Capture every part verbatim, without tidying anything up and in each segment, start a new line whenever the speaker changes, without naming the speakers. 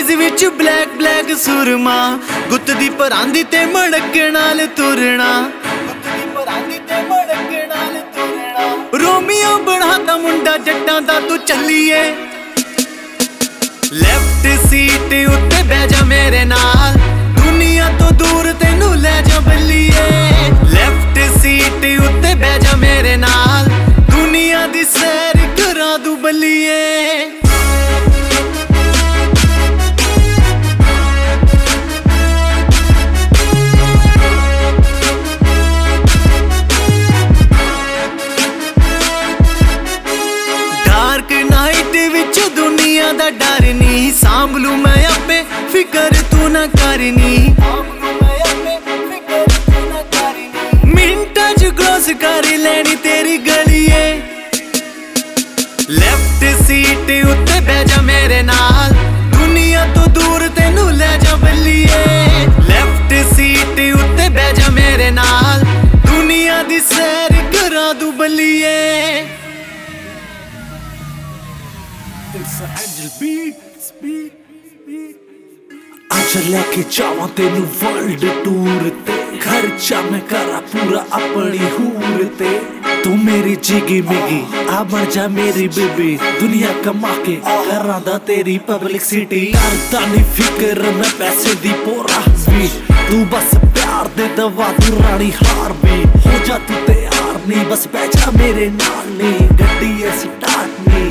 Jeans विच black black सुरमा, गुत्त दी परांदी ते मड़के नाल तुरना, रोमियो बनाता मुंडा जट्टां दा तू चलिए। लेफ्ट सीट उत्ते बह जा मेरे नाल, दुनिया तो दूर तेनू ले जा बल्लिए। लेफ्ट सीट उत्ते बह जा मेरे नाल, दुनिया दी सैर करा दू बल्लिए। डार्क नाइट विच दुनिया दा डर नी, सांभलू मैं आपे फिकर तू ना करनी। मिंटां च क्रॉस कर लेनी तेरी गलिए। लेफ्ट सीट उत्ते बह जा मेरे नाल, दुनिया तो दूर तेनू ले जा बल्लिए। लेफ्ट सीट उत्ते बह जा मेरे नाल, दुनिया दी सैर करा दू बल्लिए।
आज लेके जावा तेनू वर्ल्ड टूर ते, खर्चा मैं करा पूरा अपनी हूर ते। तू मेरी जिगी मिगी आ बन जा मेरी बेबी, दुनिया कमा के करा दा तेरी पब्लिसिटी। करदा नी फिक्र मैं पैसे दी पोरा भी, तू बस प्यार दे दवा तू रानी हार भी। हो जा तू तैयार नी, बस बैठा मेरे नाल नी, गड्डी ऐ स्टार्ट नी।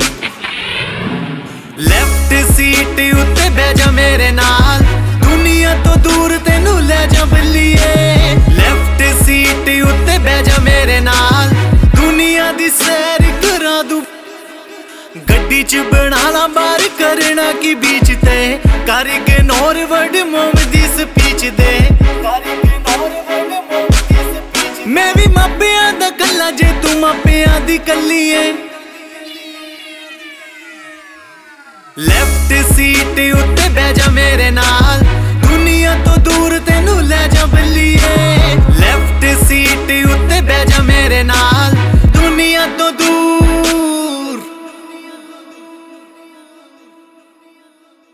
लेफ्ट सीट उत्ते बह जा मेरे नाल, दुनिया तो दूर तेनू ले जा बल्लिए। लेफ्ट सीट उत्ते बह जा मेरे नाल, दुनिया दी सैर करा दू। गड्डी च बना ला बार करना की बीच ते, कर इग्नोर वर्ड मोम दी स्पीच दे। मैं भी मापियां दा कल्ला जे तू मापियां दी कल्ली है। लेफ्ट सीट उत्ते बह जा मेरे नाल,